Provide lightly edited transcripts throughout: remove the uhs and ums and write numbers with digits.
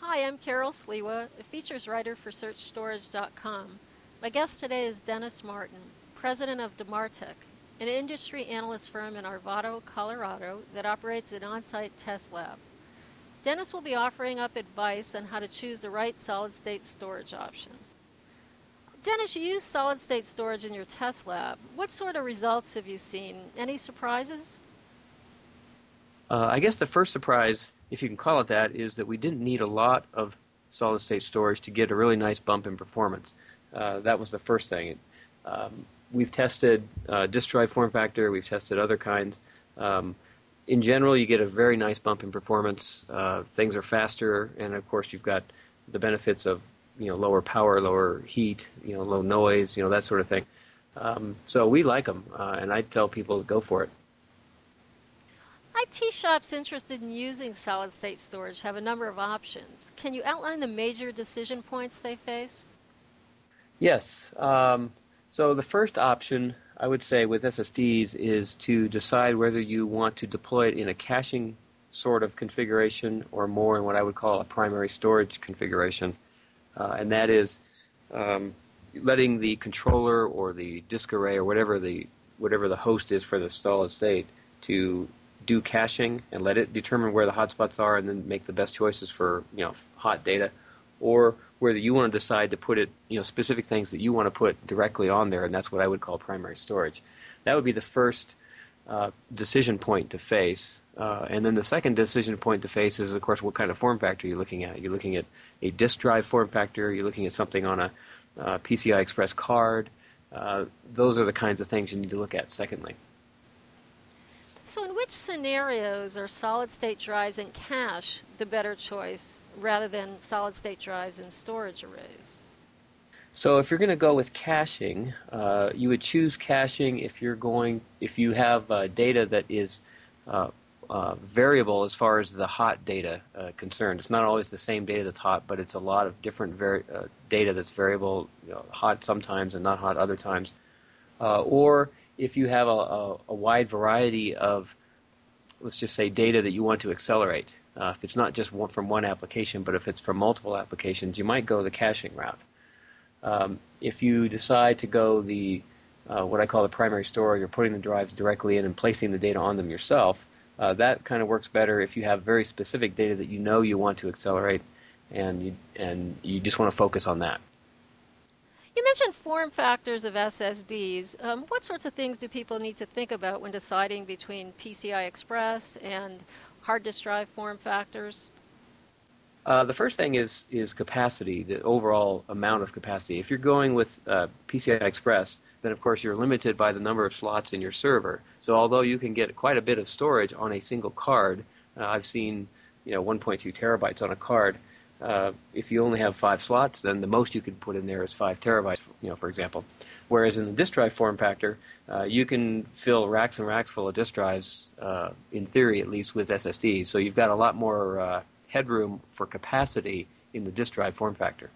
Hi, I'm Carol Sliwa, a features writer for SearchStorage.com. My guest today is Dennis Martin, president of Demartec, an industry analyst firm in Arvado, Colorado that operates an on-site test lab. Dennis will be offering up advice on how to choose the right solid-state storage option. Dennis, you use solid-state storage in your test lab. What sort of results have you seen? Any surprises? I guess the first surprise, if you can call it that, is that we didn't need a lot of solid-state storage to get a really nice bump in performance. That was the first thing. We've tested disk drive form factor. We've tested other kinds. In general, you get a very nice bump in performance. Things are faster, and of course, you've got the benefits of lower power, lower heat, low noise, that sort of thing. So we like them, and I tell people to go for it. IT shops interested in using solid-state storage have a number of options. Can you outline the major decision points they face? Yes. So the first option, I would say, with SSDs is to decide whether you want to deploy it in a caching sort of configuration or more in what I would call a primary storage configuration. And that is letting the controller or the disk array or whatever the host is for the solid state to do caching and let it determine where the hotspots are and then make the best choices for hot data, or whether you want to decide to put it specific things that you want to put directly on there, and that's what I would call primary storage. That would be the first decision point to face, and then the second decision point to face is, of course, what kind of form factor you're looking at. You're looking at a disk drive form factor. You're looking at something on a PCI Express card. Those are the kinds of things you need to look at. Secondly. So in which scenarios are solid-state drives in cache the better choice rather than solid-state drives in storage arrays? So if you're going to go with caching, you would choose caching if you have data that is variable as far as the hot data concerned. It's not always the same data that's hot, but it's a lot of different data that's variable, hot sometimes and not hot other times. Or if you have a wide variety of, let's just say, data that you want to accelerate. If it's not just from one application, but if it's from multiple applications, you might go the caching route. If you decide to go the what I call the primary storage, or putting the drives directly in and placing the data on them yourself, that kind of works better if you have very specific data that you want to accelerate, and you just want to focus on that. You mentioned form factors of SSDs. What sorts of things do people need to think about when deciding between PCI Express and hard disk drive form factors? The first thing is capacity, the overall amount of capacity. If you're going with PCI Express, then of course you're limited by the number of slots in your server. So although you can get quite a bit of storage on a single card, I've seen 1.2 terabytes on a card. If you only have 5 slots, then the most you could put in there is 5 terabytes, for example. Whereas in the disk drive form factor, you can fill racks and racks full of disk drives, in theory at least, with SSDs. So you've got a lot more headroom for capacity in the disk drive form factor.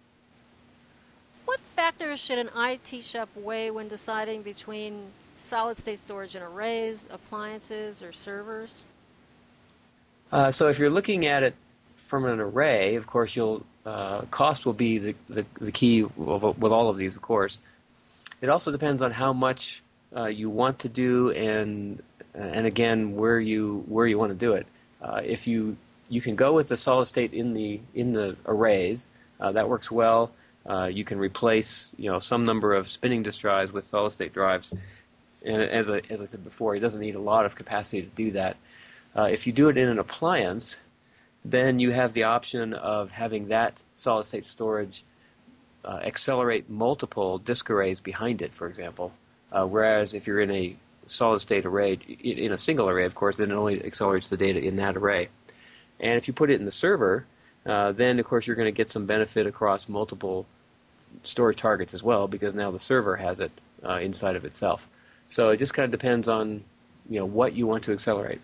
What factors should an IT shop weigh when deciding between solid-state storage in arrays, appliances, or servers? So if you're looking at it from an array, of course, cost will be the key with all of these, of course. It also depends on how much you want to do, and again where you want to do it. If you can go with the solid state in the arrays, that works well. You can replace some number of spinning disk drives with solid state drives, and as I said before, it doesn't need a lot of capacity to do that. If you do it in an appliance, then you have the option of having that solid-state storage accelerate multiple disk arrays behind it, for example. Whereas if you're in a solid-state array, in a single array, of course, then it only accelerates the data in that array. And if you put it in the server, then, of course, you're going to get some benefit across multiple storage targets as well, because now the server has it inside of itself. So it just kind of depends on what you want to accelerate.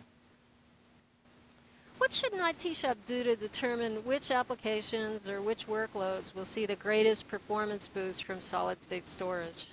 What should an IT shop do to determine which applications or which workloads will see the greatest performance boost from solid-state storage?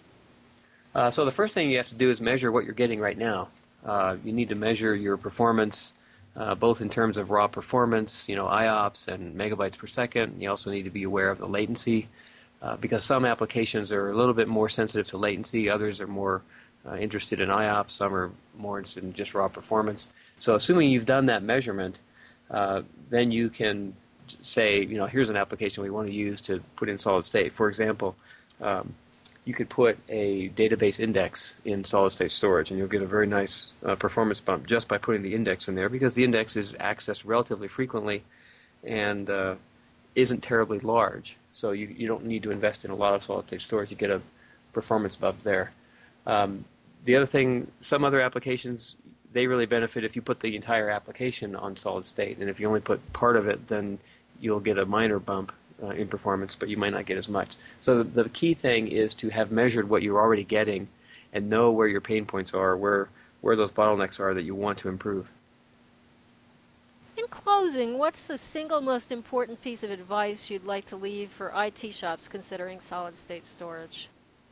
So the first thing you have to do is measure what you're getting right now. You need to measure your performance both in terms of raw performance, IOPS and megabytes per second. You also need to be aware of the latency, because some applications are a little bit more sensitive to latency, others are more interested in IOPS, some are more interested in just raw performance. So assuming you've done that measurement, then you can say, here's an application we want to use to put in solid state. For example, you could put a database index in solid state storage, and you'll get a very nice performance bump just by putting the index in there, because the index is accessed relatively frequently and isn't terribly large. So you don't need to invest in a lot of solid state storage. You get a performance bump there. The other thing, some other applications, they really benefit if you put the entire application on solid state. And if you only put part of it, then you'll get a minor bump in performance, but you might not get as much. So the key thing is to have measured what you're already getting and know where your pain points are, where those bottlenecks are that you want to improve. In closing, what's the single most important piece of advice you'd like to leave for IT shops considering solid-state storage?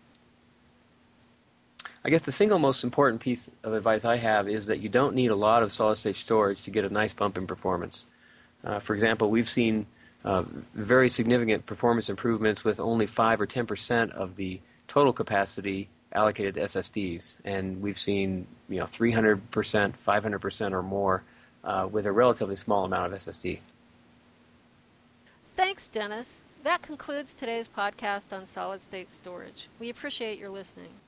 I guess the single most important piece of advice I have is that you don't need a lot of solid-state storage to get a nice bump in performance. For example, we've seen very significant performance improvements with only 5 or 10% of the total capacity allocated to SSDs, and we've seen 300%, 500% or more with a relatively small amount of SSD. Thanks, Dennis. That concludes today's podcast on solid-state storage. We appreciate your listening.